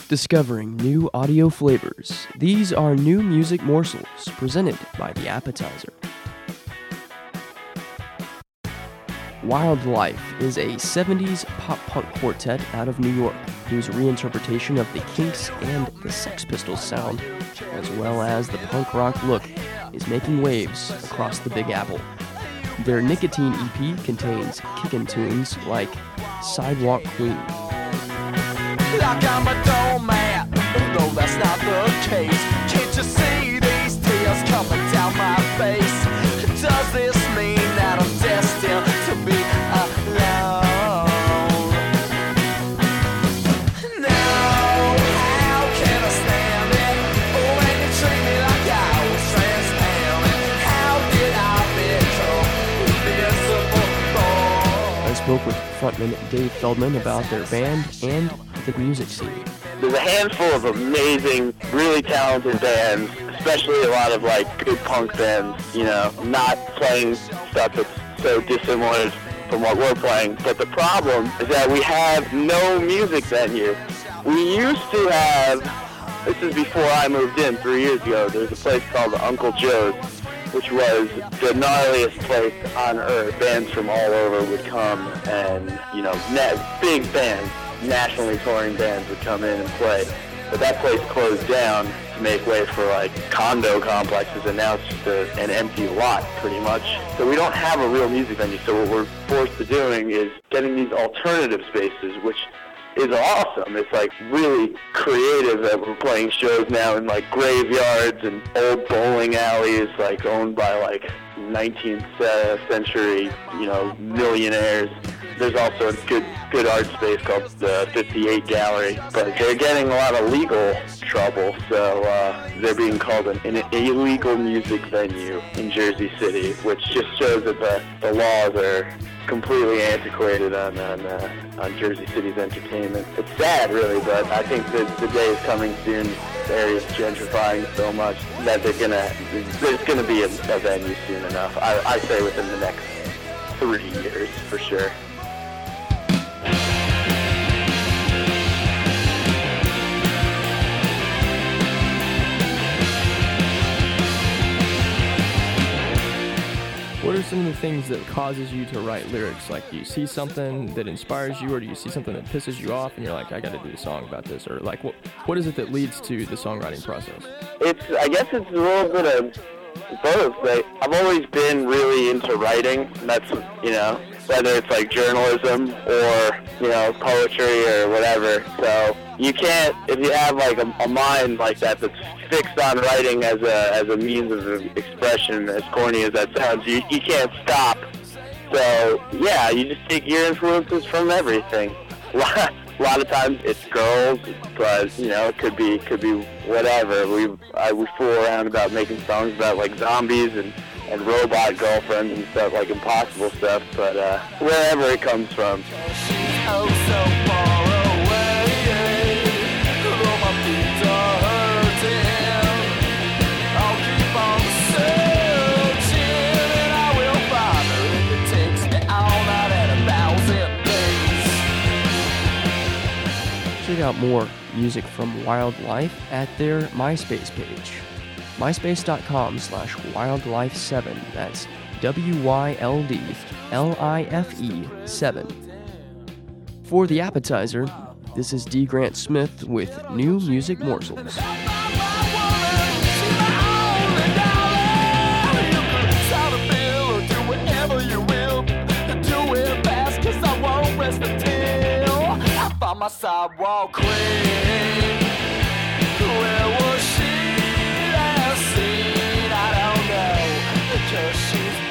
Discovering new audio flavors. These are new music morsels presented by The Appetizer. Wild Life is a 70s pop-punk quartet out of New York whose reinterpretation of the Kinks and the Sex Pistols sound, as well as the punk rock look, is making waves across the Big Apple. Their Nicotine EP contains kickin' tunes like Sidewalk Queen. Like I'm a doormat, though that's not the case. Can't you see these tears coming down my face? Does this mean that I'm destined to be alone? No, how can I stand it when you treat me like I was transparent? How did I become invisible? I spoke with frontman Dave Feldman about their band and the music scene. There's a handful of amazing, really talented bands, especially a lot of good punk bands, not playing stuff that's so dissimilar from what we're playing. But the problem is that we have no music venue. We used to have, this is before I moved in 3 years ago, there's a place called Uncle Joe's, which was the gnarliest place on earth. Bands from all over would come and, big bands, nationally touring bands would come in and play. But that place closed down to make way for condo complexes, and now it's just an empty lot pretty much. So we don't have a real music venue. So what we're forced to doing is getting these alternative spaces, which is awesome. It's really creative that we're playing shows now in graveyards and old bowling alleys owned by 19th century, millionaires. There's also a good art space called the 58 Gallery, but they're getting a lot of legal trouble, so they're being called an illegal music venue in Jersey City, which just shows that the laws are completely antiquated on Jersey City's entertainment. It's sad, really, but I think that the day is coming soon. The area's gentrifying so much that there's gonna be a venue soon enough. I say within the next 3 years for sure. What are some of the things that causes you to write lyrics? Do you see something that inspires you, or do you see something that pisses you off and you're like, I gotta do a song about this? Or what is it that leads to the songwriting process? I guess it's a little bit of both. I've always been really into writing. That's, whether it's journalism or, poetry or whatever. So you can't, if you have a mind like that that's fixed on writing as a means of expression, as corny as that sounds, you can't stop. So yeah, you just take your influences from everything. A lot of times it's girls, but it could be whatever. We fool around about making songs about zombies and robot girlfriends and stuff, impossible stuff, but wherever it comes from. Check out more music from Wild Life at their MySpace page. MySpace.com/wildlife7. That's WYLDLIFE7. For The Appetizer, this is D. Grant Smith with New Music Morsels. My sidewalk queen, where was she last seen? I don't know, because she's